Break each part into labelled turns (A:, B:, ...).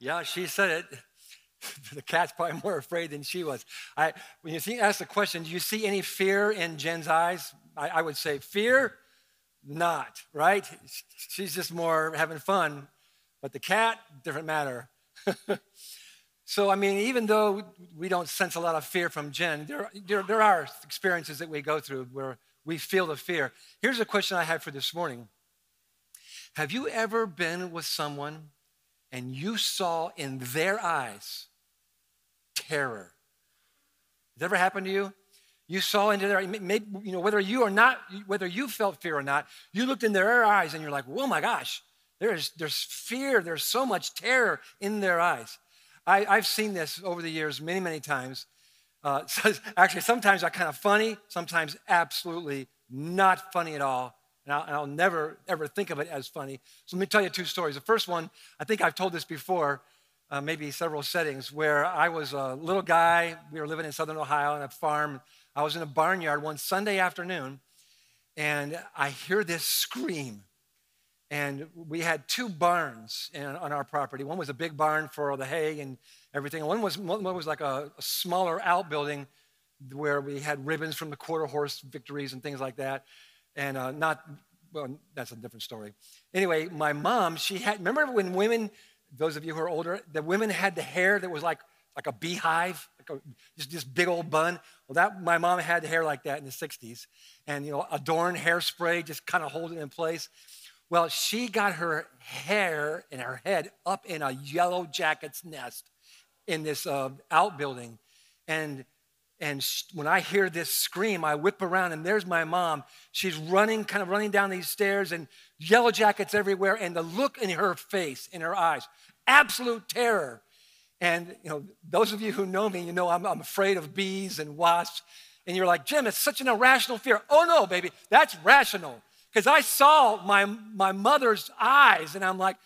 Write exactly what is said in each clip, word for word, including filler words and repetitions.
A: Yeah, she said it. The cat's probably more afraid than she was. I, when you see, ask the question, do you see any fear in Jen's eyes? I, I would say fear, not, right? She's just more having fun. But the cat, different matter. So, I mean, even though we don't sense a lot of fear from Jen, there, there, there are experiences that we go through where we feel the fear. Here's a question I have for this morning. Have you ever been with someone and you saw in their eyes terror? Has that ever happened to you? You saw into their, maybe, you know, whether you or not, whether you felt fear or not, you looked in their eyes and you're like, oh my gosh, there's, there's fear, there's so much terror in their eyes. I, I've seen this over the years many, many times. Uh, so actually, sometimes are kind of funny, sometimes absolutely not funny at all. And I'll, and I'll never, ever think of it as funny. So let me tell you two stories. The first one, I think I've told this before, uh, maybe several settings, where I was a little guy. We were living in southern Ohio on a farm. I was in a barnyard one Sunday afternoon, and I hear this scream. And we had two barns in, on our property. One was a big barn for all the hay and everything. And one was, one was like a, a smaller outbuilding where we had ribbons from the quarter horse victories and things like that. And uh, not, well, that's a different story. Anyway, my mom, she had, remember when women, those of you who are older, the women had the hair that was like, like a beehive, like a, just this big old bun? Well, that my mom had hair like that in the sixties. And, you know, Adorn hairspray, just kind of hold it in place. Well, she got her hair and her head up in a yellow jacket's nest in this uh, outbuilding. And And when I hear this scream, I whip around, and there's my mom. She's running, kind of running down these stairs, and yellow jackets everywhere, and the look in her face, in her eyes, absolute terror. And, you know, those of you who know me, you know I'm, I'm afraid of bees and wasps. And you're like, Jim, it's such an irrational fear. Oh, no, baby, that's rational. Because I saw my, my mother's eyes, and I'm like,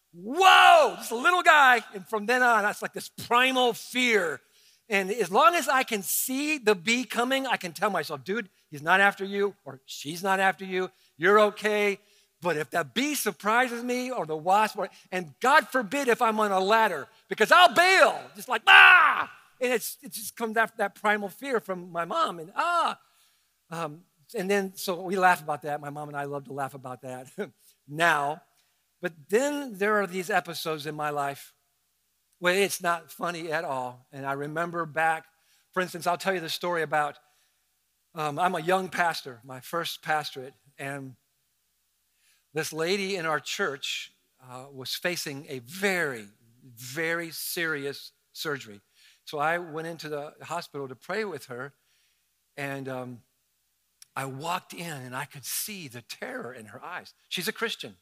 A: whoa, this little guy. And from then on, that's like this primal fear. And as long as I can see the bee coming, I can tell myself, dude, he's not after you, or she's not after you. You're okay. But if the bee surprises me, or the wasp, or, and God forbid if I'm on a ladder, because I'll bail, just like, ah! And it's, it just comes after that primal fear from my mom, and ah! Um, and then, so we laugh about that. My mom and I love to laugh about that now. But then there are these episodes in my life well, it's not funny at all. And I remember back, for instance, I'll tell you the story about, um, I'm a young pastor, my first pastorate, and this lady in our church uh, was facing a very, very serious surgery. So I went into the hospital to pray with her, and um, I walked in, and I could see the terror in her eyes. She's a Christian,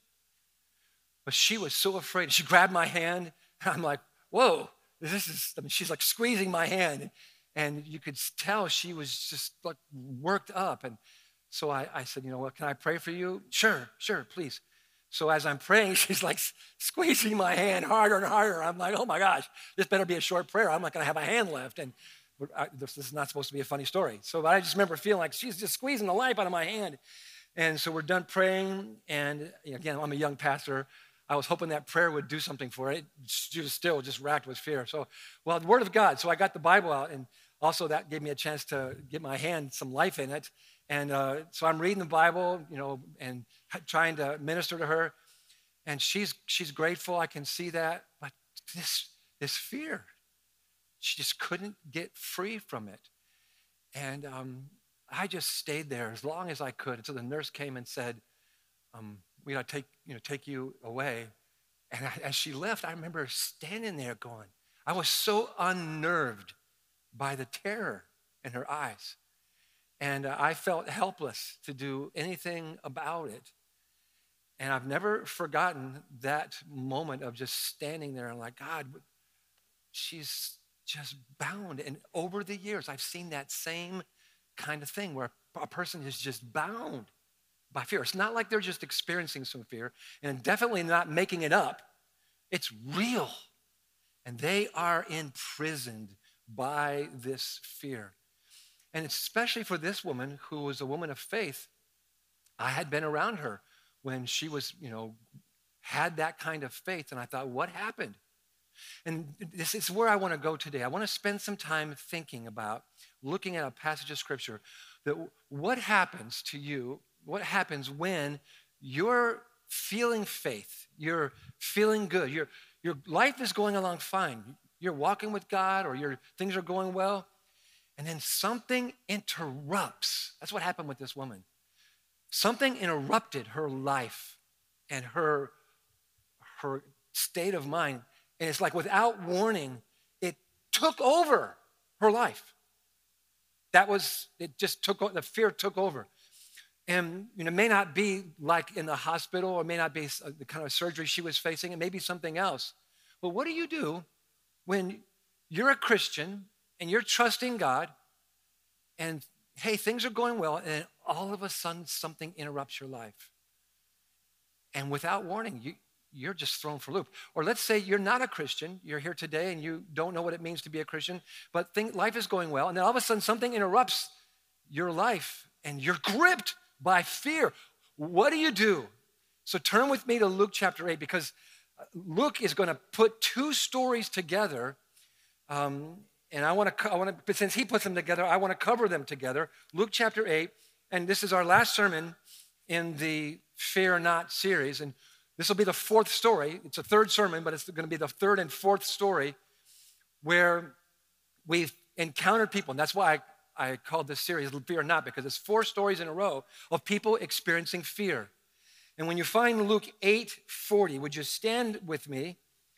A: but she was so afraid. She grabbed my hand, and I'm like, whoa, this is, I mean, she's like squeezing my hand. And you could tell she was just like worked up. And so I, I said, you know what, can I pray for you? Sure, sure, please. So as I'm praying, she's like squeezing my hand harder and harder. I'm like, oh my gosh, this better be a short prayer. I'm not gonna have a hand left. And I, this, this is not supposed to be a funny story. So I just remember feeling like she's just squeezing the life out of my hand. And so we're done praying. And again, I'm a young pastor. I was hoping that prayer would do something for it. She was still just racked with fear. So, well, the Word of God. So I got the Bible out, and also that gave me a chance to get my hand some life in it. And uh, so I'm reading the Bible, you know, and trying to minister to her. And she's she's grateful. I can see that. But this this fear, she just couldn't get free from it. And um, I just stayed there as long as I could until the nurse came and said, um, we got to take, you know, take you away. And I, as she left, I remember standing there going, I was so unnerved by the terror in her eyes. And uh, I felt helpless to do anything about it. And I've never forgotten that moment of just standing there and like, God, she's just bound. And over the years, I've seen that same kind of thing where a person is just bound by fear. It's not like they're just experiencing some fear, and definitely not making it up. It's real. And they are imprisoned by this fear. And especially for this woman who was a woman of faith, I had been around her when she was, you know, had that kind of faith. And I thought, what happened? And this is where I want to go today. I want to spend some time thinking about, looking at a passage of scripture, that what happens to you, what happens when you're feeling faith, you're feeling good, your, your life is going along fine, you're walking with God or your things are going well, and then something interrupts. That's what happened with this woman. Something interrupted her life and her, her state of mind. And it's like without warning, it took over her life. That was, it just took, the fear took over. And you know, it may not be like in the hospital, or it may not be the kind of surgery she was facing. It may be something else. But what do you do when you're a Christian and you're trusting God and, hey, things are going well, and then all of a sudden something interrupts your life? And without warning, you, you're just thrown for a loop. Or let's say you're not a Christian. You're here today and you don't know what it means to be a Christian, but think life is going well, and then all of a sudden something interrupts your life and you're gripped by fear. What do you do? So turn with me to Luke chapter eight, because Luke is going to put two stories together, um, and I want to, I want to, but since he puts them together, I want to cover them together. Luke chapter eight, and this is our last sermon in the Fear Not series, and this will be the fourth story. It's a third sermon, but it's going to be the third and fourth story where we've encountered people, and that's why I I called this series Fear Not, because it's four stories in a row of people experiencing fear. And when you find Luke eight forty, would you stand with me?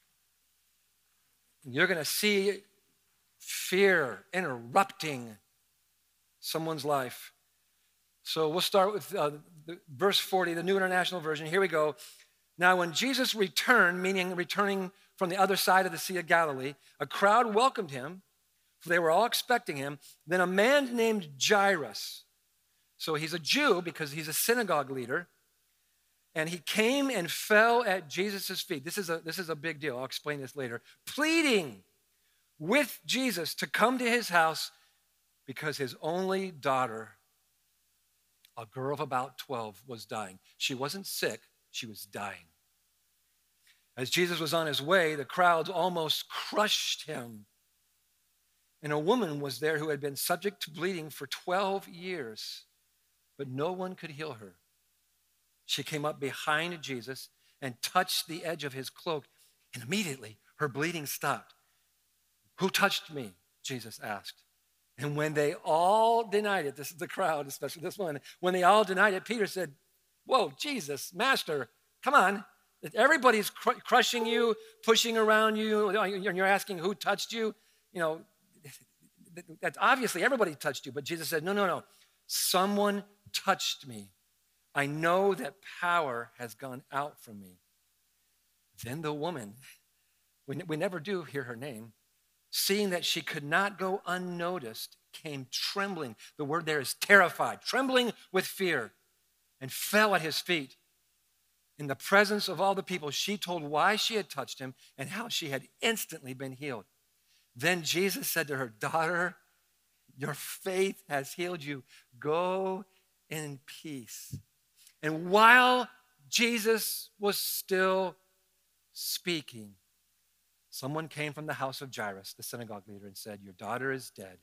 A: You're going to see fear interrupting someone's life. So we'll start with uh, the, verse forty, the New International Version. Here we go. Now, when Jesus returned, meaning returning from the other side of the Sea of Galilee, a crowd welcomed him. They were all expecting him. Then a man named Jairus, so he's a Jew because he's a synagogue leader, and he came and fell at Jesus' feet. This is a, this is a big deal. I'll explain this later. Pleading with Jesus to come to his house because his only daughter, a girl of about twelve, was dying. She wasn't sick, she was dying. As Jesus was on his way, the crowds almost crushed him. And a woman was there who had been subject to bleeding for twelve years, but no one could heal her. She came up behind Jesus and touched the edge of his cloak, and immediately her bleeding stopped. Who touched me? Jesus asked. And when they all denied it, this is the crowd, especially this one, when they all denied it, Peter said, whoa, Jesus, Master, come on. Everybody's cr- crushing you, pushing around you, and you're asking who touched you. You know, that obviously everybody touched you, but Jesus said, no, no, no. Someone touched me. I know that power has gone out from me. Then the woman, we, we never do hear her name, seeing that she could not go unnoticed, came trembling. The word there is terrified, trembling with fear, and fell at his feet. In the presence of all the people, she told why she had touched him and how she had instantly been healed. Then Jesus said to her, daughter, your faith has healed you. Go in peace. And while Jesus was still speaking, someone came from the house of Jairus, the synagogue leader, and said, your daughter is dead.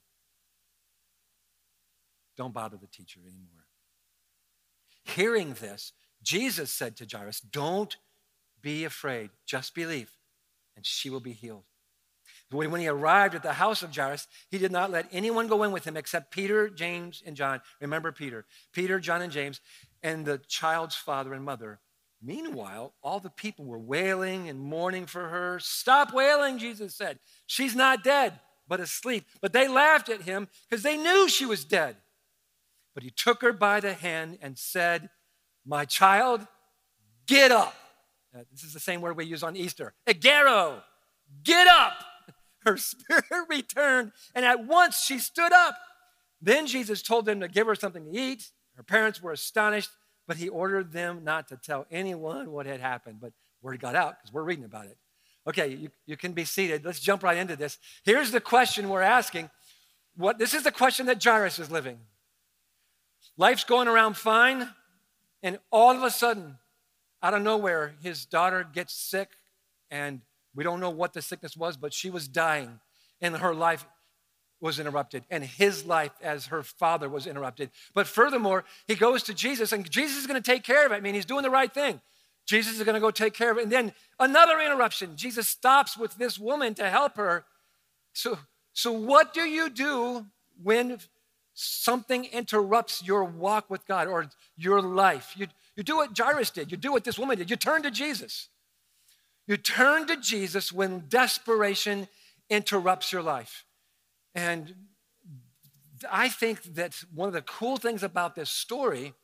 A: Don't bother the teacher anymore. Hearing this, Jesus said to Jairus, don't be afraid, just believe, and she will be healed. When he arrived at the house of Jairus, he did not let anyone go in with him except Peter, James, and John. Remember Peter. Peter, John, and James, and the child's father and mother. Meanwhile, all the people were wailing and mourning for her. Stop wailing, Jesus said. She's not dead, but asleep. But they laughed at him because they knew she was dead. But he took her by the hand and said, my child, get up. Uh, this is the same word we use on Easter. Egero, get up. Her spirit returned, and at once she stood up. Then Jesus told them to give her something to eat. Her parents were astonished, but he ordered them not to tell anyone what had happened. But word got out because we're reading about it. Okay, you, you can be seated. Let's jump right into this. Here's the question we're asking. What, this is the question that Jairus is living. Life's going around fine, and all of a sudden, out of nowhere, his daughter gets sick, and We don't know what the sickness was, but she was dying, and her life was interrupted, and his life as her father was interrupted. But furthermore, he goes to Jesus, and Jesus is going to take care of it. I mean, he's doing the right thing. Jesus is going to go take care of it. And then another interruption. Jesus stops with this woman to help her. So, so what do you do when something interrupts your walk with God or your life? You, you do what Jairus did. You do what this woman did. You turn to Jesus. You turn to Jesus when desperation interrupts your life. And I think that one of the cool things about this story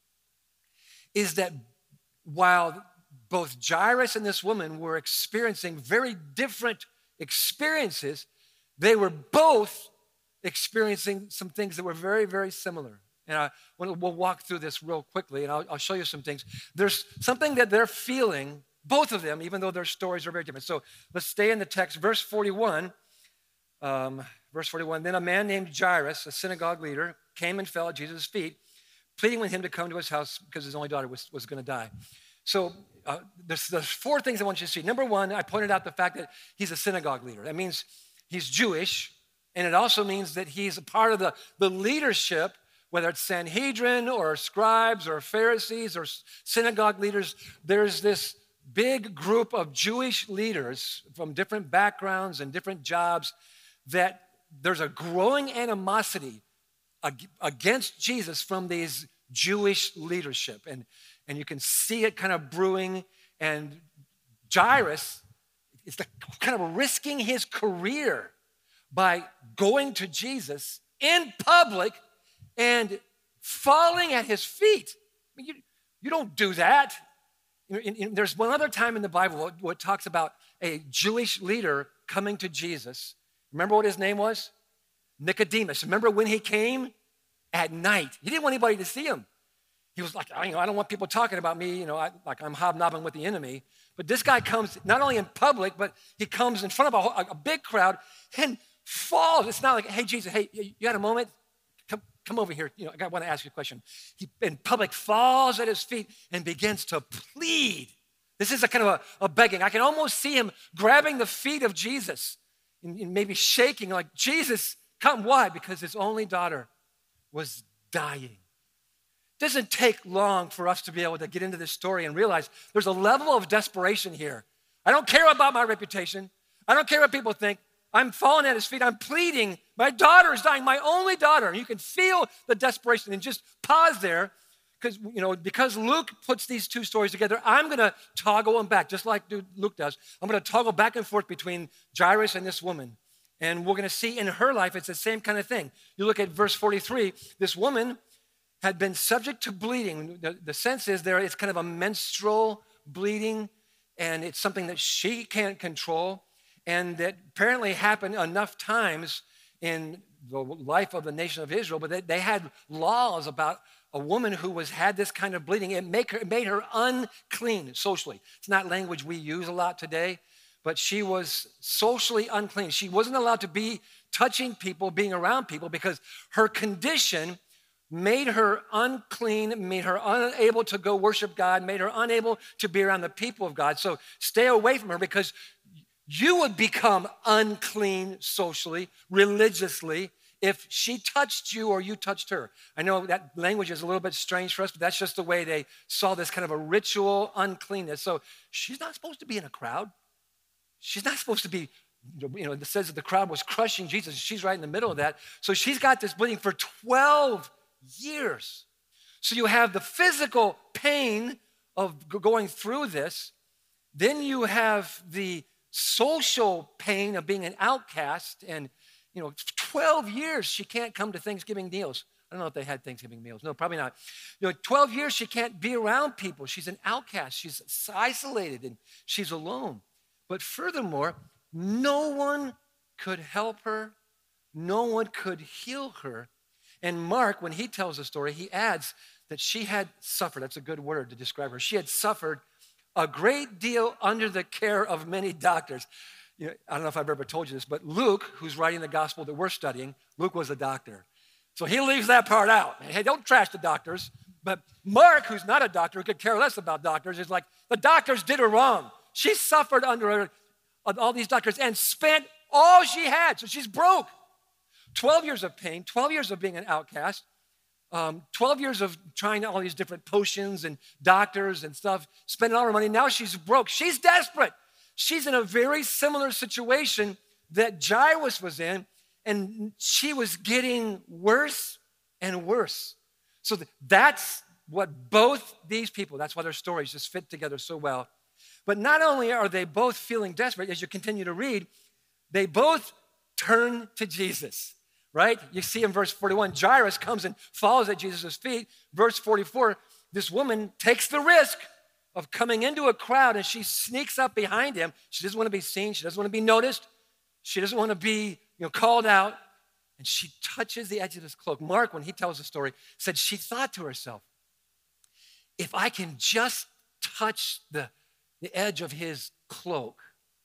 A: is that while both Jairus and this woman were experiencing very different experiences, they were both experiencing some things that were very, very similar. And I, we'll walk through this real quickly, and I'll, I'll show you some things. There's something that they're feeling, both of them, even though their stories are very different. So let's stay in the text. Verse forty-one. Um, verse forty-one, then a man named Jairus, a synagogue leader, came and fell at Jesus' feet, pleading with him to come to his house because his only daughter was, was going to die. So uh, there's, there's four things I want you to see. Number one, I pointed out the fact that he's a synagogue leader. That means he's Jewish, and it also means that he's a part of the, the leadership, whether it's Sanhedrin or scribes or Pharisees or synagogue leaders. There's this big group of Jewish leaders from different backgrounds and different jobs that there's a growing animosity against Jesus from these Jewish leadership. And, and you can see it kind of brewing. And Jairus is kind of risking his career by going to Jesus in public and falling at his feet. I mean, you, you don't do that. You know, in, in, there's one other time in the Bible where it talks about a Jewish leader coming to Jesus. Remember what his name was? Nicodemus. Remember when he came? At night. He didn't want anybody to see him. He was like, you know, I don't want people talking about me, you know, I, like I'm hobnobbing with the enemy. But this guy comes not only in public, but he comes in front of a, a big crowd and falls. It's not like, hey, Jesus, hey, you got a moment? Come, come over here. You know, I want to ask you a question. He, in public, falls at his feet and begins to plead. This is a kind of a, a begging. I can almost see him grabbing the feet of Jesus and, and maybe shaking like, Jesus, come. Why? Because his only daughter was dying. It doesn't take long for us to be able to get into this story and realize there's a level of desperation here. I don't care about my reputation. I don't care what people think. I'm falling at his feet. I'm pleading. My daughter is dying, my only daughter. And you can feel the desperation. And just pause there because, you know, because Luke puts these two stories together, I'm going to toggle them back, just like Luke does. I'm going to toggle back and forth between Jairus and this woman. And we're going to see in her life, it's the same kind of thing. You look at verse forty-three, this woman had been subject to bleeding. The, the sense is there, it's kind of a menstrual bleeding, and it's something that she can't control, and that apparently happened enough times in the life of the nation of Israel, but they, they had laws about a woman who was had this kind of bleeding. It, make her, it made her unclean socially. It's not language we use a lot today. But she was socially unclean. She wasn't allowed to be touching people, being around people, because her condition made her unclean, made her unable to go worship God, made her unable to be around the people of God. So stay away from her because you would become unclean socially, religiously, if she touched you or you touched her. I know that language is a little bit strange for us, but that's just the way they saw this kind of a ritual uncleanness. So she's not supposed to be in a crowd. She's not supposed to be, you know, it says that the crowd was crushing Jesus. She's right in the middle of that. So she's got this bleeding for twelve years. So you have the physical pain of going through this. Then you have the social pain of being an outcast. And, you know, twelve years she can't come to Thanksgiving meals. I don't know if they had Thanksgiving meals. No, probably not. You know, twelve years she can't be around people. She's an outcast. She's isolated and she's alone. But furthermore, no one could help her. No one could heal her. And Mark, when he tells the story, he adds that she had suffered. That's a good word to describe her. She had suffered a great deal under the care of many doctors. You know, I don't know if I've ever told you this, but Luke, who's writing the gospel that we're studying, Luke was a doctor. So he leaves that part out. Hey, don't trash the doctors. But Mark, who's not a doctor, who could care less about doctors, is like, the doctors did her wrong. She suffered under all these doctors and spent all she had. So she's broke. twelve years of pain, twelve years of being an outcast, um, twelve years of trying all these different potions and doctors and stuff, spending all her money. Now she's broke. She's desperate. She's in a very similar situation that Jairus was in, and she was getting worse and worse. So that's what both these people, that's why their stories just fit together so well. But not only are they both feeling desperate, as you continue to read, they both turn to Jesus, right? You see in verse forty-one, Jairus comes and falls at Jesus' feet. Verse forty-four, this woman takes the risk of coming into a crowd and she sneaks up behind him. She doesn't want to be seen. She doesn't want to be noticed. She doesn't want to be, you know, called out. And she touches the edge of his cloak. Mark, when he tells the story, said she thought to herself, if I can just touch the, the edge of his cloak,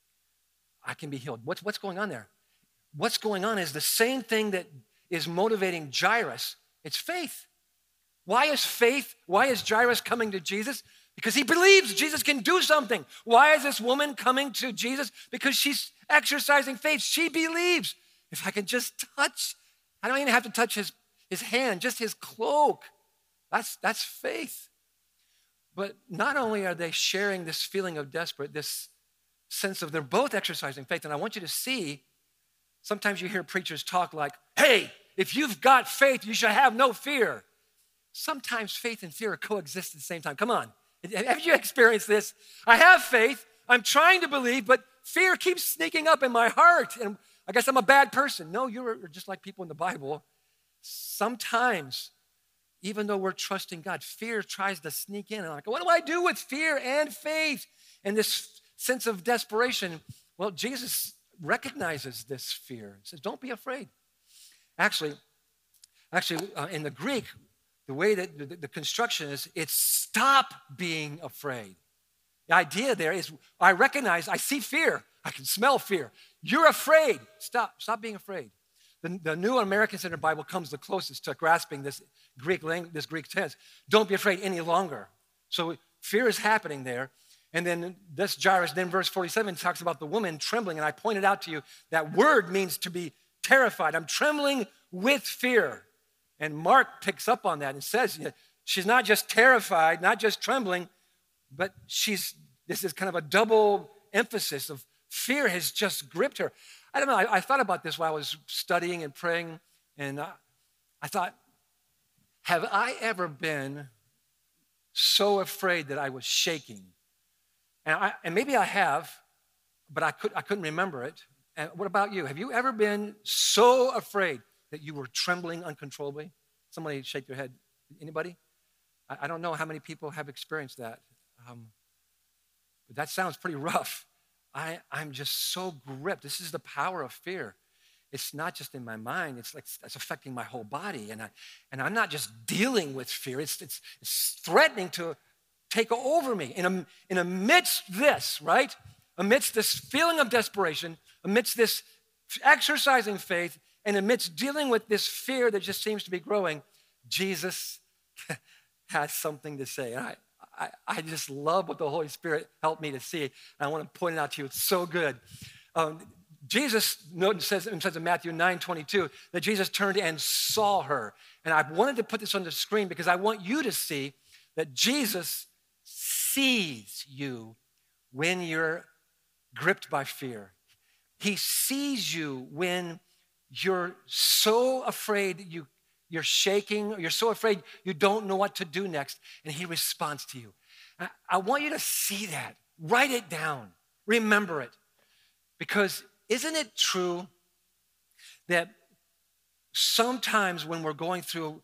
A: I can be healed. What's, what's going on there? What's going on is the same thing that is motivating Jairus. It's faith. Why is faith, why is Jairus coming to Jesus? Because he believes Jesus can do something. Why is this woman coming to Jesus? Because she's exercising faith. She believes. If I can just touch, I don't even have to touch his, his hand, just his cloak. That's, that's faith. But not only are they sharing this feeling of desperate, this sense of they're both exercising faith. And I want you to see, sometimes you hear preachers talk like, hey, if you've got faith, you should have no fear. Sometimes faith and fear coexist at the same time. Come on. Have you experienced this? I have faith. I'm trying to believe, but fear keeps sneaking up in my heart. And I guess I'm a bad person. No, you're just like people in the Bible. Sometimes, even though we're trusting God, fear tries to sneak in. And I'm like, what do I do with fear and faith? And this sense of desperation. Well, Jesus recognizes this fear. He says, don't be afraid. Actually, actually, uh, in the Greek, the way that the, the construction is, it's stop being afraid. The idea there is, I recognize, I see fear. I can smell fear. You're afraid. Stop. Stop being afraid. The, the New American Standard Bible comes the closest to grasping this Greek language, this Greek tense. Don't be afraid any longer. So fear is happening there. And then this Jairus, then verse forty-seven talks about the woman trembling. And I pointed out to you that word means to be terrified. I'm trembling with fear. And Mark picks up on that and says, you know, she's not just terrified, not just trembling, but she's, this is kind of a double emphasis of fear has just gripped her. I don't know, I, I thought about this while I was studying and praying, and I, I thought, have I ever been so afraid that I was shaking? And, I, and maybe I have, but I, could, I couldn't remember it. And what about you? Have you ever been so afraid that you were trembling uncontrollably? Somebody shake their head. Anybody? I, I don't know how many people have experienced that. Um, but that sounds pretty rough. I, I'm just so gripped. This is the power of fear. It's not just in my mind. It's like it's affecting my whole body. And, I, and I'm not just dealing with fear. It's, it's, it's threatening to take over me. In, a, in amidst this, right? Amidst this feeling of desperation, amidst this exercising faith, and amidst dealing with this fear that just seems to be growing, Jesus has something to say. And I, I, I just love what the Holy Spirit helped me to see. And I want to point it out to you. It's so good. Um, Jesus says, says in Matthew nine twenty-two that Jesus turned and saw her. And I wanted to put this on the screen because I want you to see that Jesus sees you when you're gripped by fear. He sees you when you're so afraid you, you're shaking, or you're so afraid you don't know what to do next, and he responds to you. I, I want you to see that. Write it down. Remember it. Because isn't it true that sometimes when we're going through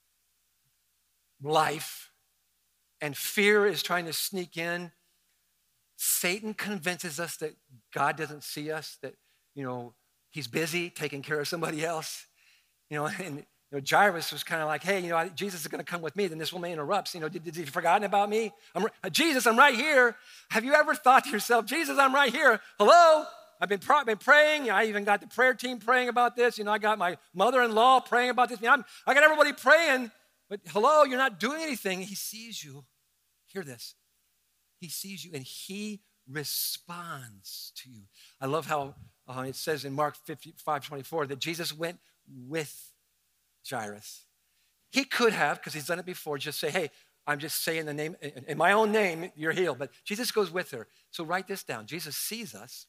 A: life and fear is trying to sneak in, Satan convinces us that God doesn't see us, that, you know, he's busy taking care of somebody else. You know, and you know, Jairus was kind of like, hey, you know, Jesus is going to come with me. Then this woman interrupts. You know, did, did he forgotten about me? I'm, Jesus, I'm right here. Have you ever thought to yourself, Jesus, I'm right here. Hello? I've been, pro- been praying. I even got the prayer team praying about this. You know, I got my mother-in-law praying about this. I mean, I'm, I got everybody praying. But hello, you're not doing anything. He sees you. Hear this. He sees you and he responds to you. I love how uh, it says in Mark five twenty-four that Jesus went with Jairus. He could have, because he's done it before, just say, hey, I'm just saying the name, in my own name, you're healed. But Jesus goes with her. So write this down. Jesus sees us.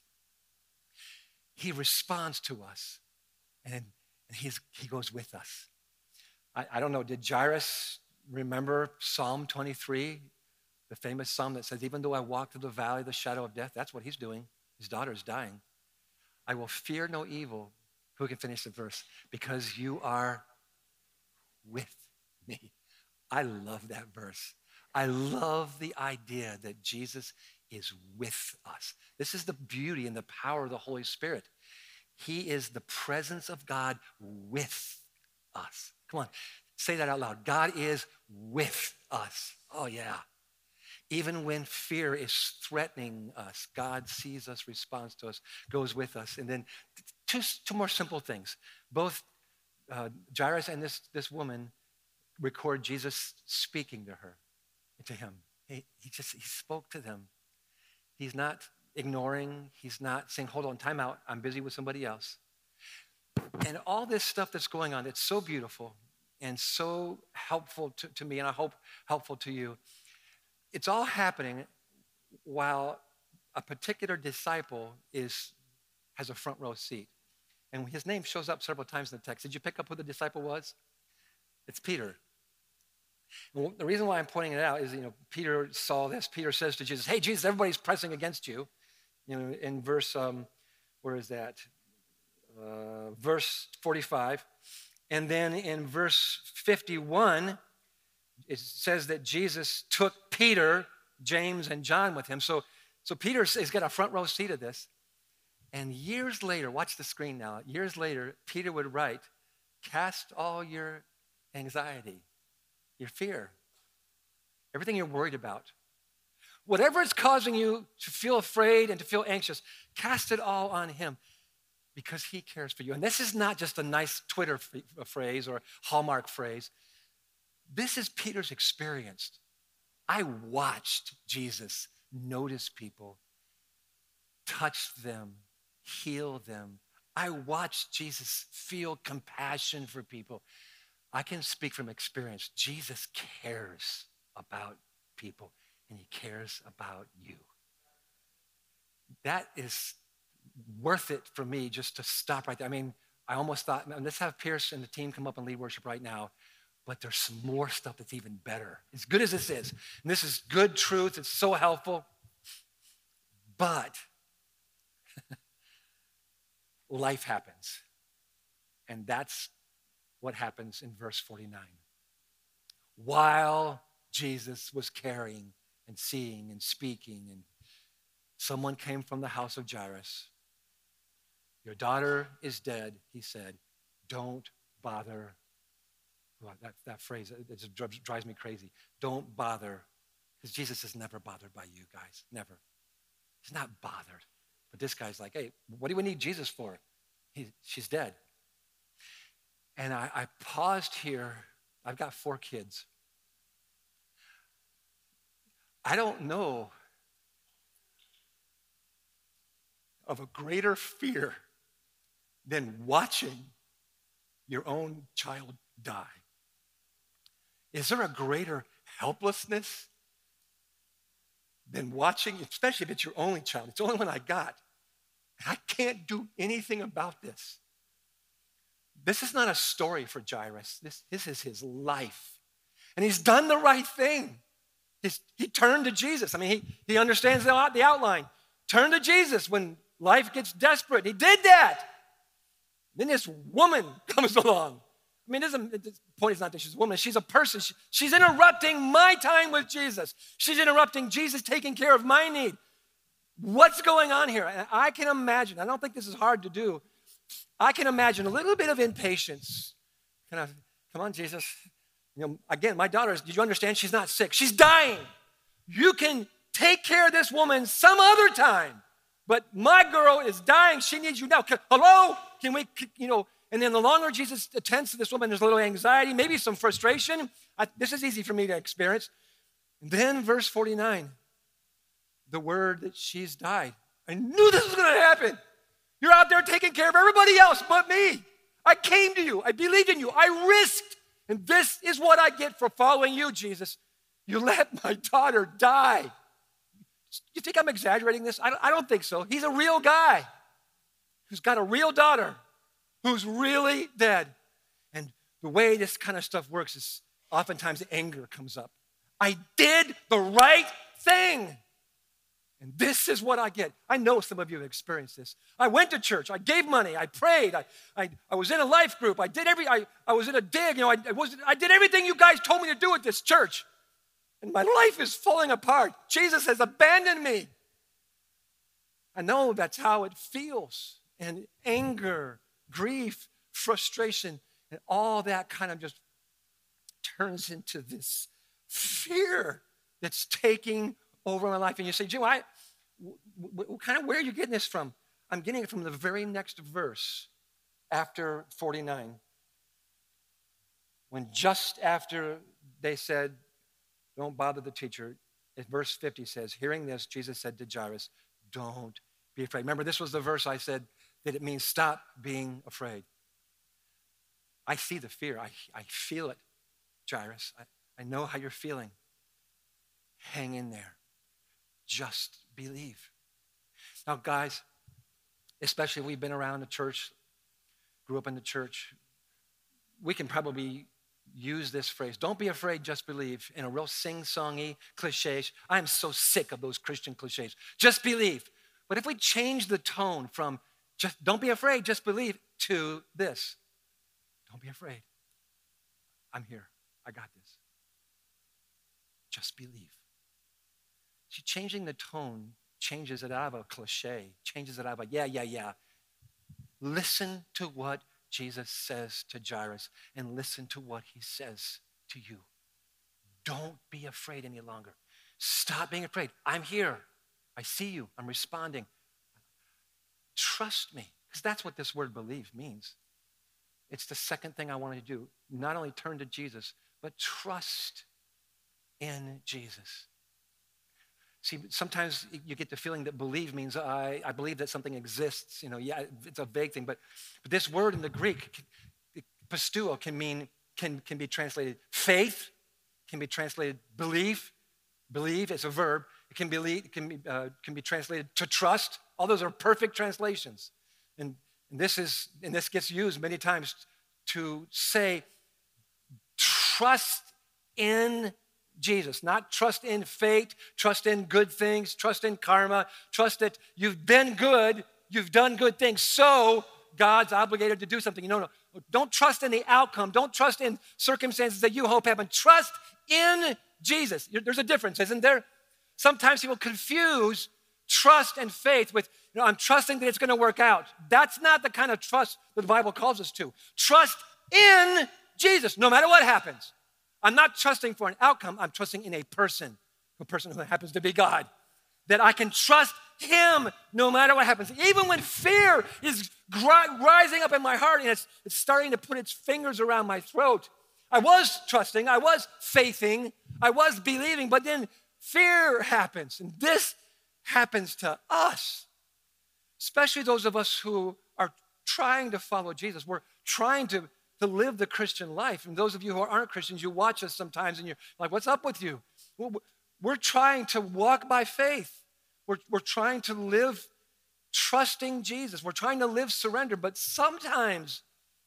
A: He responds to us. And, and he's, he goes with us. I, I don't know, did Jairus remember Psalm twenty-three? The famous psalm that says, even though I walk through the valley of the shadow of death, that's what he's doing. His daughter is dying. I will fear no evil. Who can finish the verse? Because you are with me. I love that verse. I love the idea that Jesus is with us. This is the beauty and the power of the Holy Spirit. He is the presence of God with us. Come on, say that out loud. God is with us. Oh, yeah. Even when fear is threatening us, God sees us, responds to us, goes with us. And then two, two more simple things. Both uh, Jairus and this, this woman record Jesus speaking to her, to him. He, he just, he spoke to them. He's not ignoring. He's not saying, hold on, time out. I'm busy with somebody else. And all this stuff that's going on, it's so beautiful and so helpful to, to me, and I hope helpful to you. It's all happening while a particular disciple is has a front row seat. And his name shows up several times in the text. Did you pick up who the disciple was? It's Peter. And the reason why I'm pointing it out is, you know, Peter saw this. Peter says to Jesus, hey, Jesus, everybody's pressing against you. You know, in verse, um, where is that? Uh, verse forty-five. And then in verse fifty-one, it says that Jesus took Peter, James, and John with him. So, so Peter has got a front row seat of this. And years later, watch the screen now. Years later, Peter would write, cast all your anxiety, your fear, everything you're worried about. Whatever is causing you to feel afraid and to feel anxious, cast it all on him because he cares for you. And this is not just a nice Twitter f- phrase or Hallmark phrase. This is Peter's experience. I watched Jesus notice people, touch them, heal them. I watched Jesus feel compassion for people. I can speak from experience. Jesus cares about people, and he cares about you. That is worth it for me just to stop right there. I mean, I almost thought, man, let's have Pierce and the team come up and lead worship right now. But there's some more stuff that's even better. As good as this is, and this is good truth, it's so helpful, but life happens. And that's what happens in verse forty-nine. While Jesus was caring and seeing and speaking, and someone came from the house of Jairus. Your daughter is dead, he said. Don't bother. Well, that, that phrase, it just drives me crazy. Don't bother, because Jesus is never bothered by you guys, never. He's not bothered. But this guy's like, hey, what do we need Jesus for? He, she's dead. And I, I paused here. I've got four kids. I don't know of a greater fear than watching your own child die. Is there a greater helplessness than watching, especially if it's your only child? It's the only one I got. I can't do anything about this. This is not a story for Jairus. This, this is his life. And he's done the right thing. He's, he turned to Jesus. I mean, he, he understands the, the outline. Turn to Jesus when life gets desperate. He did that. Then this woman comes along. I mean, the point is not that she's a woman. She's a person. She, she's interrupting my time with Jesus. She's interrupting Jesus taking care of my need. What's going on here? And I can imagine. I don't think this is hard to do. I can imagine a little bit of impatience. Kind of, come on, Jesus. You know, again, my daughter, did you understand? She's not sick. She's dying. You can take care of this woman some other time. But my girl is dying. She needs you now. Can, hello? Can we, you know, and then the longer Jesus attends to this woman, there's a little anxiety, maybe some frustration. I, this is easy for me to experience. And then verse forty-nine, the word that she's died. I knew this was going to happen. You're out there taking care of everybody else but me. I came to you. I believed in you. I risked. And this is what I get for following you, Jesus. You let my daughter die. You think I'm exaggerating this? I don't, I don't think so. He's a real guy who's got a real daughter who's really dead. And the way this kind of stuff works is oftentimes anger comes up. I did the right thing. And this is what I get. I know some of you have experienced this. I went to church. I gave money. I prayed. I, I, I was in a life group. I did every, I, I was in a dig. You know, I, I, was, I did everything you guys told me to do at this church. And my life is falling apart. Jesus has abandoned me. I know that's how it feels. And anger, grief, frustration, and all that kind of just turns into this fear that's taking over my life. And you say, Jim, I, w- w- kind of where are you getting this from? I'm getting it from the very next verse after forty-nine. When just after they said, don't bother the teacher, in verse fifty says, hearing this, Jesus said to Jairus, don't be afraid. Remember, this was the verse I said that it means stop being afraid. I see the fear. I, I feel it, Jairus. I, I know how you're feeling. Hang in there. Just believe. Now, guys, especially if we've been around the church, grew up in the church, we can probably use this phrase, don't be afraid, just believe, in a real sing-songy cliches. I am so sick of those Christian cliches. Just believe. But if we change the tone from just don't be afraid, just believe, to this, don't be afraid. I'm here. I got this. Just believe. See, changing the tone changes it out of a cliche, changes it out of a yeah, yeah, yeah. Listen to what Jesus says to Jairus and listen to what he says to you. Don't be afraid any longer. Stop being afraid. I'm here. I see you. I'm responding. Trust me, because that's what this word believe means. It's the second thing I want you to do. Not only turn to Jesus, but trust in Jesus. See, sometimes you get the feeling that believe means I, I believe that something exists. You know, yeah, it's a vague thing, but, but this word in the Greek, pisteuo, can mean can can be translated faith, can be translated belief. Believe is a verb. It can be it can be uh, can be translated to trust. All those are perfect translations, and, and this is and this gets used many times to say trust in Jesus, not trust in fate, trust in good things, trust in karma, trust that you've been good, you've done good things, so God's obligated to do something. No, no, don't trust in the outcome. Don't trust in circumstances that you hope happen. Trust in Jesus. There's a difference, isn't there? Sometimes people confuse trust and faith with, you know, I'm trusting that it's going to work out. That's not the kind of trust that the Bible calls us to. Trust in Jesus, no matter what happens. I'm not trusting for an outcome. I'm trusting in a person, a person who happens to be God, that I can trust him no matter what happens. Even when fear is rising up in my heart and it's, it's starting to put its fingers around my throat. I was trusting, I was faithing, I was believing, but then fear happens. And this happens to us, especially those of us who are trying to follow Jesus. We're trying to to live the Christian life. And those of you who aren't Christians, you watch us sometimes and you're like, what's up with you? We're trying to walk by faith. We're, we're trying to live trusting Jesus. We're trying to live surrender, but sometimes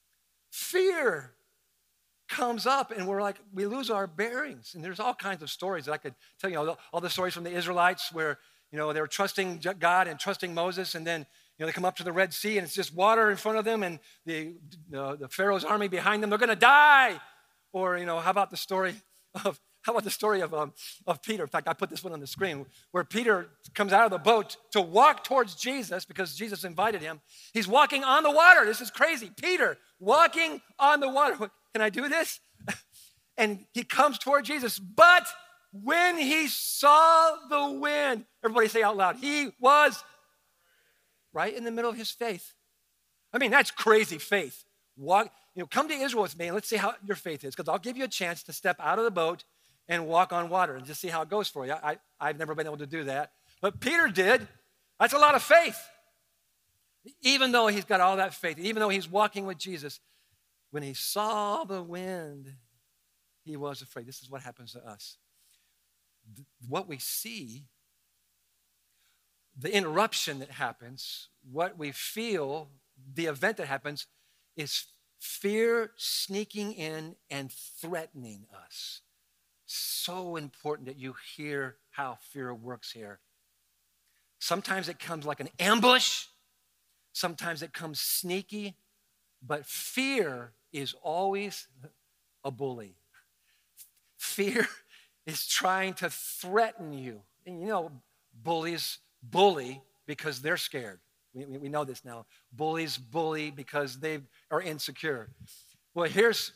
A: fear comes up and we're like, we lose our bearings. And there's all kinds of stories that I could tell you, know, all the stories from the Israelites where, you know, they were trusting God and trusting Moses, and then you know, they come up to the Red Sea and it's just water in front of them and the, uh, the Pharaoh's army behind them. They're going to die. Or, you know, how about the story of, how about the story of, um, of Peter? In fact, I put this one on the screen where Peter comes out of the boat to walk towards Jesus because Jesus invited him. He's walking on the water. This is crazy. Peter walking on the water. Can I do this? And he comes toward Jesus. But when he saw the wind, everybody say out loud, he was right in the middle of his faith. I mean, that's crazy faith. Walk, you know, come to Israel with me and let's see how your faith is, because I'll give you a chance to step out of the boat and walk on water and just see how it goes for you. I, I've never been able to do that. But Peter did. That's a lot of faith. Even though he's got all that faith, even though he's walking with Jesus, when he saw the wind, he was afraid. This is what happens to us. What we see, the interruption that happens, what we feel, the event that happens, is fear sneaking in and threatening us. So important that you hear how fear works here. Sometimes it comes like an ambush. Sometimes it comes sneaky. But fear is always a bully. Fear is trying to threaten you. And you know, bullies bully because they're scared. We, we know this now. Bullies bully because they are insecure. Well, here's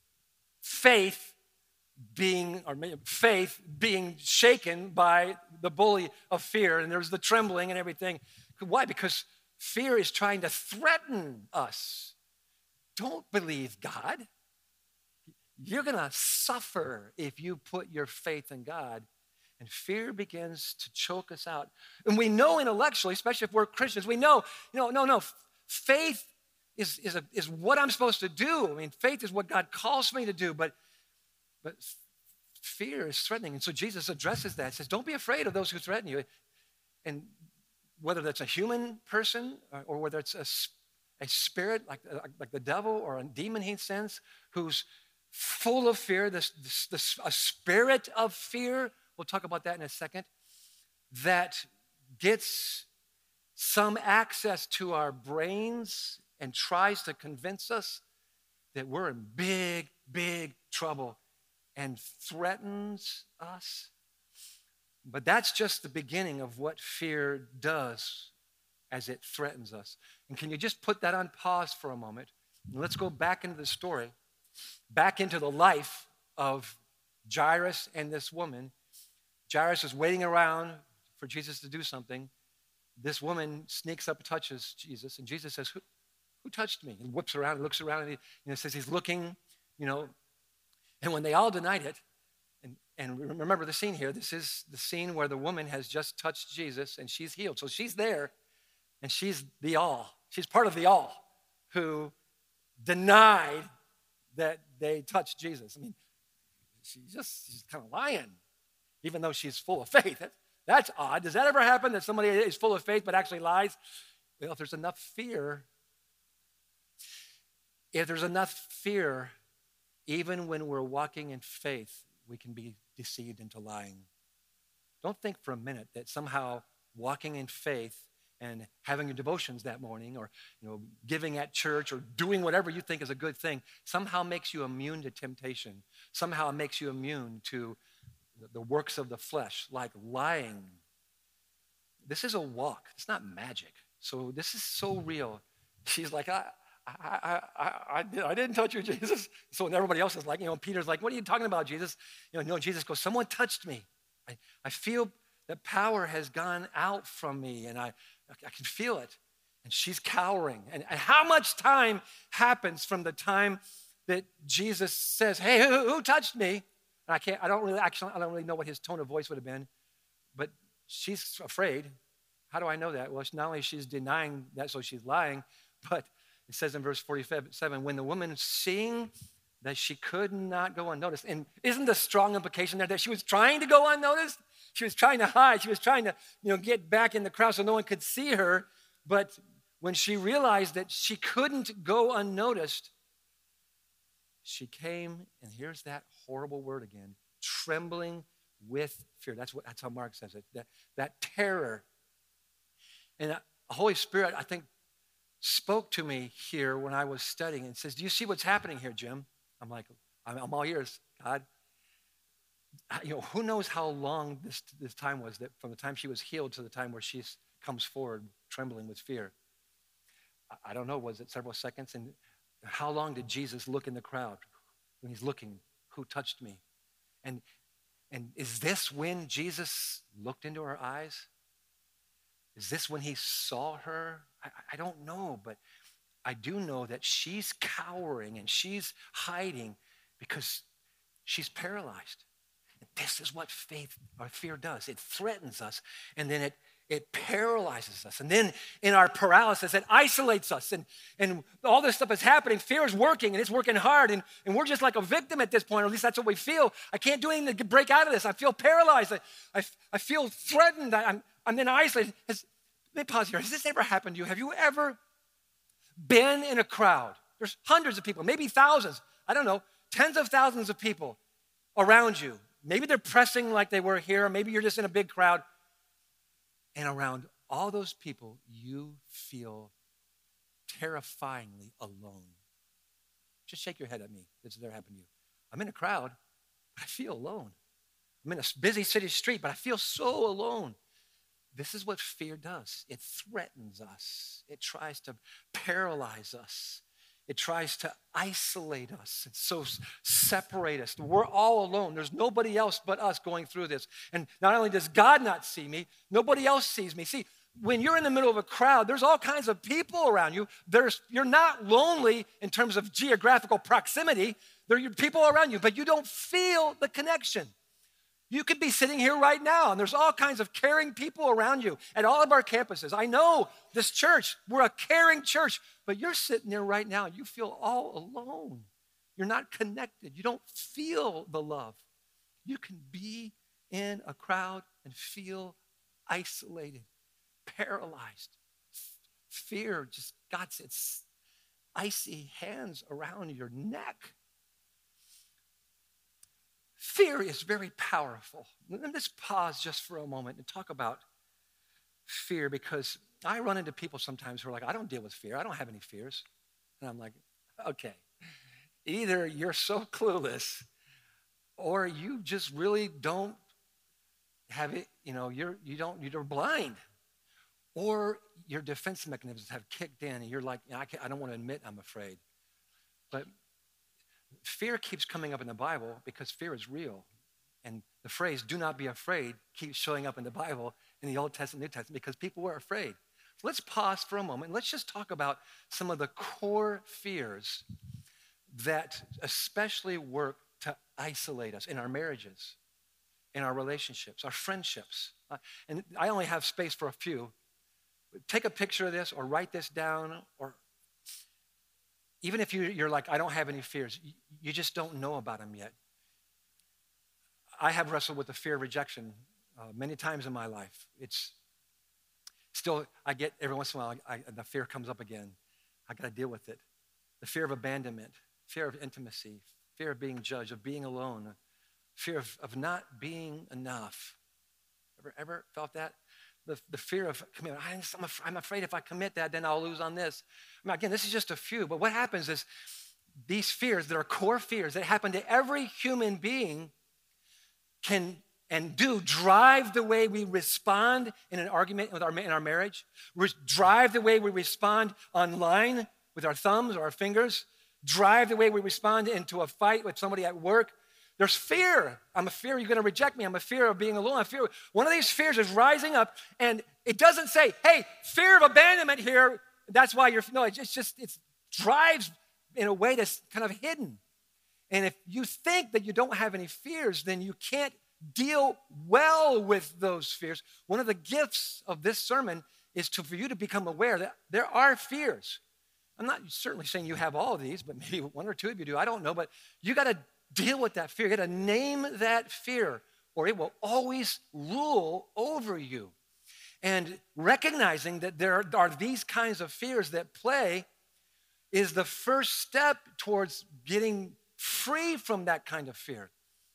A: faith being, or faith being shaken by the bully of fear, and there's the trembling and everything. Why? Because fear is trying to threaten us. Don't believe God. You're going to suffer if you put your faith in God. And fear begins to choke us out. And we know intellectually, especially if we're Christians, we know, you know, no, no, faith is, is, a, is what I'm supposed to do. I mean, faith is what God calls me to do, but, but fear is threatening. And so Jesus addresses that. He says, don't be afraid of those who threaten you. And whether that's a human person or whether it's a, a spirit like, like the devil or a demon he sends who's full of fear, this, this, this, a spirit of fear, we'll talk about that in a second, that gets some access to our brains and tries to convince us that we're in big, big trouble and threatens us. But that's just the beginning of what fear does as it threatens us. And can you just put that on pause for a moment? And let's go back into the story, back into the life of Jairus and this woman. Jairus is waiting around for Jesus to do something. This woman sneaks up and touches Jesus, and Jesus says, who, who touched me? And whips around and looks around, and he you know, says he's looking, you know. And when they all denied it, and, and remember the scene here, this is the scene where the woman has just touched Jesus, and she's healed. So she's there, and she's the all. She's part of the all who denied that they touched Jesus. I mean, she's just, she's kind of lying. Even though she's full of faith. That's, that's odd. Does that ever happen that somebody is full of faith but actually lies? Well, if there's enough fear, if there's enough fear, even when we're walking in faith, we can be deceived into lying. Don't think for a minute that somehow walking in faith and having your devotions that morning or you know, giving at church or doing whatever you think is a good thing somehow makes you immune to temptation, somehow makes you immune to the works of the flesh, like lying. This is a walk. It's not magic. So this is so real. She's like, I, I, I, I, I didn't touch you, Jesus. So when everybody else is like, you know, Peter's like, what are you talking about, Jesus? You know, no, Jesus goes, someone touched me. I, I feel that power has gone out from me, and I, I can feel it. And she's cowering. And, and how much time happens from the time that Jesus says, hey, who, who touched me? And I can't, I don't really, actually, I don't really know what his tone of voice would have been, but she's afraid. How do I know that? Well, not only she's denying that, so she's lying, but it says in verse forty-seven, when the woman seeing that she could not go unnoticed, and isn't the strong implication there that she was trying to go unnoticed? She was trying to hide. She was trying to, you know, get back in the crowd so no one could see her, but when she realized that she couldn't go unnoticed, she came, and here's that horrible word again, trembling with fear. That's what. That's how Mark says it, that, that terror. And the Holy Spirit, I think, spoke to me here when I was studying and says, do you see what's happening here, Jim? I'm like, I'm, I'm all ears, God. You know, who knows how long this, this time was, that from the time she was healed to the time where she comes forward trembling with fear. I, I don't know, was it several seconds? And how long did Jesus look in the crowd when he's looking, who touched me? And, and is this when Jesus looked into her eyes? Is this when he saw her? I, I don't know, but I do know that she's cowering and she's hiding because she's paralyzed. This is what faith or fear does. It threatens us, and then it, it paralyzes us. And then in our paralysis, it isolates us. And, and all this stuff is happening. Fear is working, and it's working hard. And, and we're just like a victim at this point, or at least that's what we feel. I can't do anything to break out of this. I feel paralyzed. I, I, I feel threatened. I, I'm, I'm then isolated. Has, let me pause here. Has this ever happened to you? Have you ever been in a crowd? There's hundreds of people, maybe thousands. I don't know, tens of thousands of people around you. Maybe they're pressing like they were here. Maybe you're just in a big crowd. And around all those people, you feel terrifyingly alone. Just shake your head at me. This has ever happened to you. I'm in a crowd, but I feel alone. I'm in a busy city street, but I feel so alone. This is what fear does. It threatens us. It tries to paralyze us. It tries to isolate us and so separate us. We're all alone. There's nobody else but us going through this. And not only does God not see me, nobody else sees me. See, when you're in the middle of a crowd, there's all kinds of people around you. There's, you're not lonely in terms of geographical proximity. There are people around you, but you don't feel the connection. You could be sitting here right now, and there's all kinds of caring people around you at all of our campuses. I know this church, we're a caring church, but you're sitting there right now, and you feel all alone. You're not connected. You don't feel the love. You can be in a crowd and feel isolated, paralyzed. Fear just got its icy hands around your neck. Fear is very powerful. Let me just pause just for a moment and talk about fear, because I run into people sometimes who are like, I don't deal with fear. I don't have any fears. And I'm like, okay, either you're so clueless or you just really don't have it, you know, you're, you don't, you're blind, or your defense mechanisms have kicked in and you're like, I, can't, I don't want to admit I'm afraid. But fear keeps coming up in the Bible because fear is real. And the phrase, do not be afraid, keeps showing up in the Bible, in the Old Testament, New Testament, because people were afraid. So let's pause for a moment and let's just talk about some of the core fears that especially work to isolate us in our marriages, in our relationships, our friendships. Uh, and I only have space for a few. Take a picture of this or write this down, or even if you, you're like, I don't have any fears, you, you just don't know about them yet. I have wrestled with the fear of rejection uh, many times in my life. It's still, I get every once in a while, I, the fear comes up again. I got to deal with it. The fear of abandonment, fear of intimacy, fear of being judged, of being alone, fear of, of not being enough. Ever, ever felt that? The, the fear of commitment. I'm, af- I'm afraid if I commit that, then I'll lose on this. I mean, again, this is just a few, but what happens is these fears that are core fears that happen to every human being can and do drive the way we respond in an argument with our, in our marriage, Re- drive the way we respond online with our thumbs or our fingers, drive the way we respond into a fight with somebody at work. There's fear. I'm a fear you're going to reject me. I'm a fear of being alone. I fear. One of these fears is rising up, and it doesn't say, hey, fear of abandonment here. That's why you're, no, it's just, it drives in a way that's kind of hidden. And if you think that you don't have any fears, then you can't deal well with those fears. One of the gifts of this sermon is to, for you to become aware that there are fears. I'm not certainly saying you have all of these, but maybe one or two of you do. I don't know, but you got to deal with that fear. You got to name that fear, or it will always rule over you. And recognizing that there are these kinds of fears that play is the first step towards getting free from that kind of fear.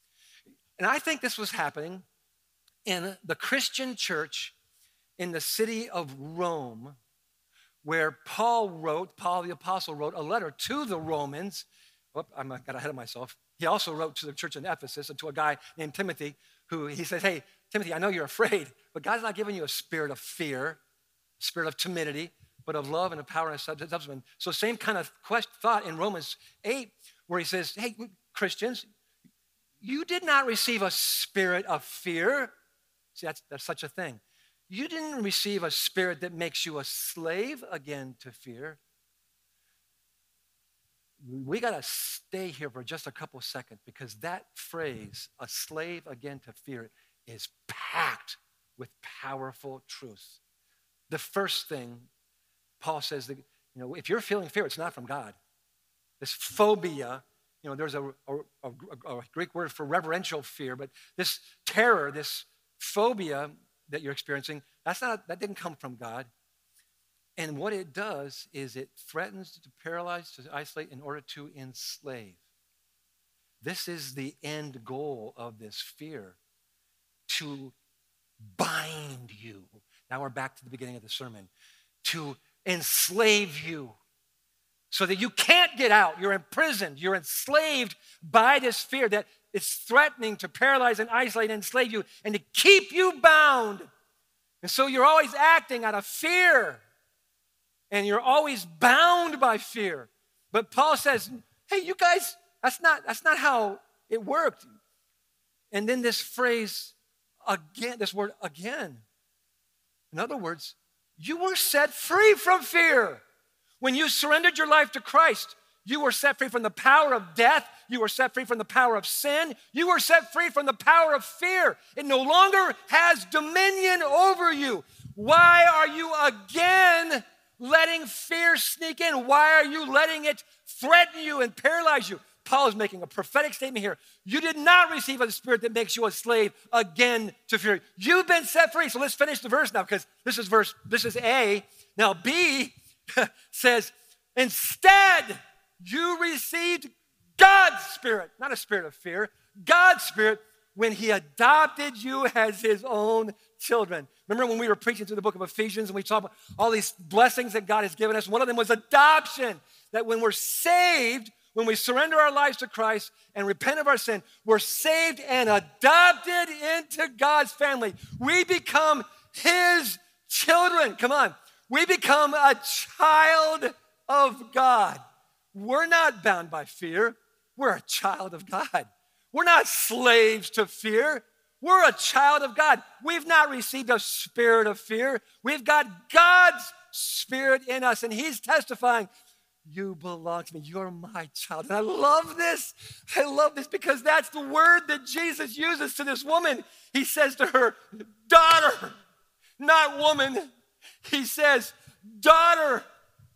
A: And I think this was happening in the Christian church in the city of Rome, where Paul wrote, Paul the apostle wrote a letter to the Romans. Whoop, I got ahead of myself. He also wrote to the church in Ephesus and to a guy named Timothy, who he says, hey, Timothy, I know you're afraid, but God's not giving you a spirit of fear, a spirit of timidity, but of love and of power and of substance. So same kind of quest, thought in Romans eight, where he says, hey, Christians, you did not receive a spirit of fear. See, that's, that's such a thing. You didn't receive a spirit that makes you a slave again to fear. we got to stay here for just a couple seconds because that phrase, a slave again to fear, is packed with powerful truths. The first thing Paul says that, you know, if you're feeling fear, it's not from God. This phobia, you know, there's a, a, a, a Greek word for reverential fear, but this terror, this phobia that you're experiencing, that's not, that didn't come from God. And what it does is it threatens to paralyze, to isolate in order to enslave. This is the end goal of this fear, to bind you. Now we're back to the beginning of the sermon. To enslave you so that you can't get out. You're imprisoned. You're enslaved by this fear that it's threatening to paralyze and isolate and enslave you and to keep you bound. And so you're always acting out of fear. And you're always bound by fear. But Paul says, hey, you guys, that's not, that's not how it worked. And then this phrase, again, this word again. In other words, you were set free from fear. When you surrendered your life to Christ, you were set free from the power of death. You were set free from the power of sin. You were set free from the power of fear. It no longer has dominion over you. Why are you again letting fear sneak in? Why are you letting it threaten you and paralyze you? Paul is making a prophetic statement here. You did not receive a spirit that makes you a slave again to fear. You've been set free. So let's finish the verse now because this is verse, this is A. Now B says, instead you received God's spirit, not a spirit of fear, God's spirit when he adopted you as his own children. Remember when we were preaching through the book of Ephesians and we talked about all these blessings that God has given us? One of them was adoption, that when we're saved, when we surrender our lives to Christ and repent of our sin, we're saved and adopted into God's family. We become his children. Come on. We become a child of God. We're not bound by fear. We're a child of God. We're not slaves to fear. We're a child of God. We've not received a spirit of fear. We've got God's spirit in us, and he's testifying, you belong to me. You're my child. And I love this. I love this because that's the word that Jesus uses to this woman. He says to her, daughter, not woman. He says, daughter,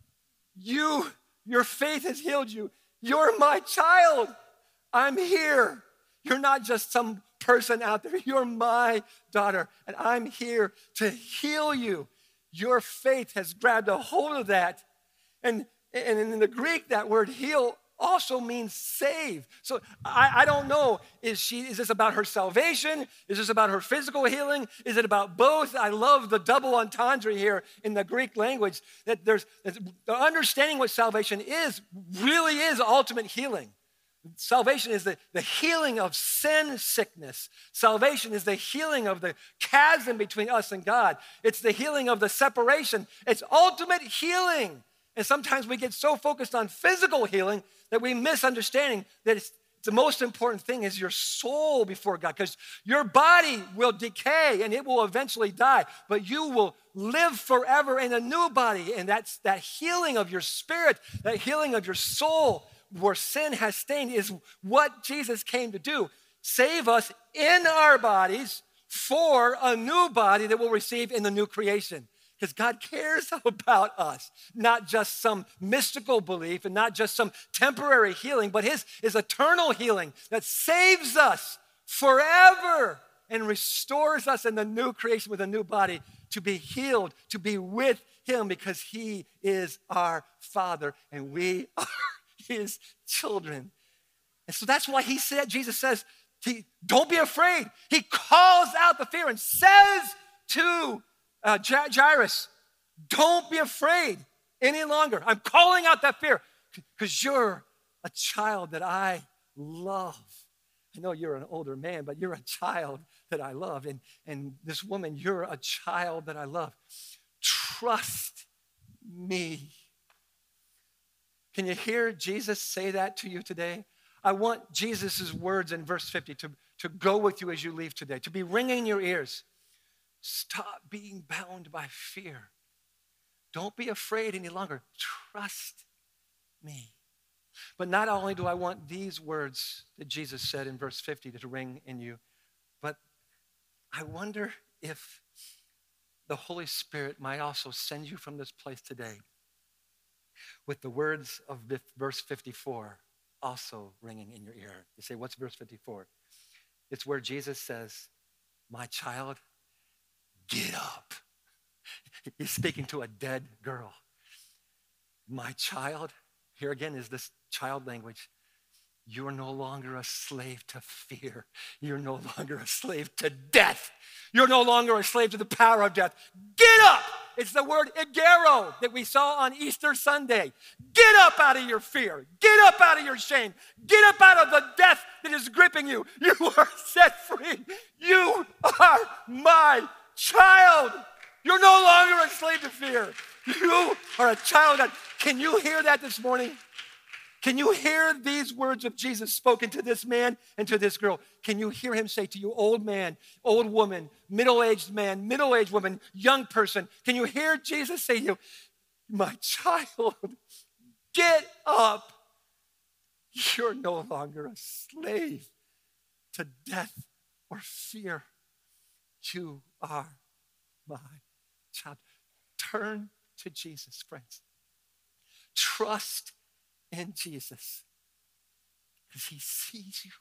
A: you, your faith has healed you. You're my child. I'm here. You're not just some person out there. You're my daughter, and I'm here to heal you. Your faith has grabbed a hold of that. And, and in the Greek, that word heal also means save. So I, I don't know, is she? Is this about her salvation? Is this about her physical healing? Is it about both? I love the double entendre here in the Greek language, that there's the understanding what salvation is really is ultimate healing. Salvation is the, the healing of sin sickness. Salvation is the healing of the chasm between us and God. It's the healing of the separation. It's ultimate healing. And sometimes we get so focused on physical healing that we misunderstanding that it's, the most important thing is your soul before God, because your body will decay and it will eventually die, but you will live forever in a new body. And that's that healing of your spirit, that healing of your soul, where sin has stained, is what Jesus came to do. Save us in our bodies for a new body that we'll receive in the new creation. Because God cares about us, not just some mystical belief and not just some temporary healing, but his is eternal healing that saves us forever and restores us in the new creation with a new body to be healed, to be with him, because he is our Father and we are his children. And so that's why he said, Jesus says, don't be afraid. He calls out the fear and says to uh, Jairus, don't be afraid any longer. I'm calling out that fear because you're a child that I love. I know you're an older man, but you're a child that I love. And, and this woman, you're a child that I love. Trust me. Can you hear Jesus say that to you today? I want Jesus' words in verse fifty to, to go with you as you leave today, to be ringing in your ears. Stop being bound by fear. Don't be afraid any longer. Trust me. But not only do I want these words that Jesus said in verse fifty to ring in you, but I wonder if the Holy Spirit might also send you from this place today with the words of verse fifty-four also ringing in your ear. You say, what's verse fifty-four? It's where Jesus says, my child, get up. He's speaking to a dead girl. My child, here again is this child language. You're no longer a slave to fear. You're no longer a slave to death. You're no longer a slave to the power of death. Get up! It's the word egero that we saw on Easter Sunday. Get up out of your fear. Get up out of your shame. Get up out of the death that is gripping you. You are set free. You are my child. You're no longer a slave to fear. You are a child of God. Can you hear that this morning? Can you hear these words of Jesus spoken to this man and to this girl? Can you hear him say to you, old man, old woman, middle-aged man, middle-aged woman, young person? Can you hear Jesus say to you, my child, get up. You're no longer a slave to death or fear. You are my child. Turn to Jesus, friends. Trust in Jesus, because he sees you.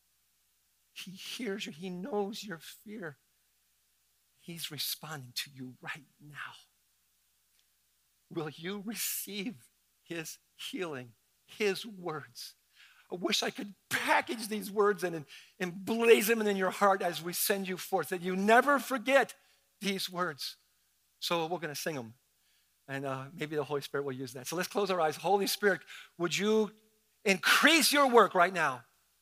A: He hears you. He knows your fear. He's responding to you right now. Will you receive his healing, his words? I wish I could package these words in and, and blaze them in your heart as we send you forth, that you never forget these words. So we're going to sing them. And uh, maybe the Holy Spirit will use that. So let's close our eyes. Holy Spirit, would you increase your work right now?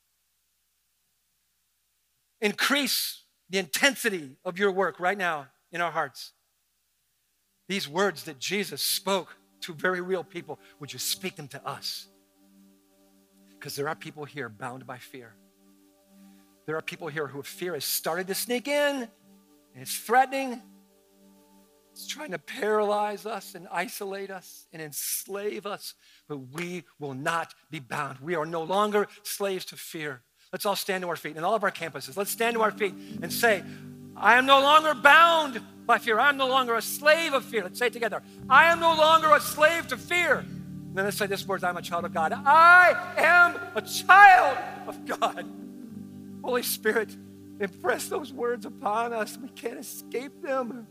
A: Increase the intensity of your work right now in our hearts. These words that Jesus spoke to very real people, would you speak them to us? Because there are people here bound by fear. There are people here who fear has started to sneak in, and it's threatening. It's trying to paralyze us and isolate us and enslave us, but we will not be bound. We are no longer slaves to fear. Let's all stand to our feet in all of our campuses. Let's stand to our feet and say, I am no longer bound by fear. I am no longer a slave of fear. Let's say it together. I am no longer a slave to fear. And then let's say this word, I'm a child of God. I am a child of God. Holy Spirit, impress those words upon us. We can't escape them.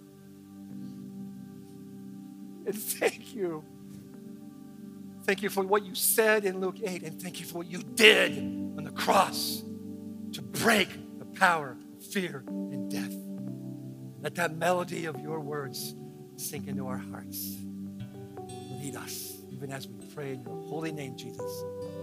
A: And thank you. Thank you for what you said in Luke eight, and thank you for what you did on the cross to break the power of fear and death. Let that melody of your words sink into our hearts. Lead us, even as we pray in your holy name, Jesus.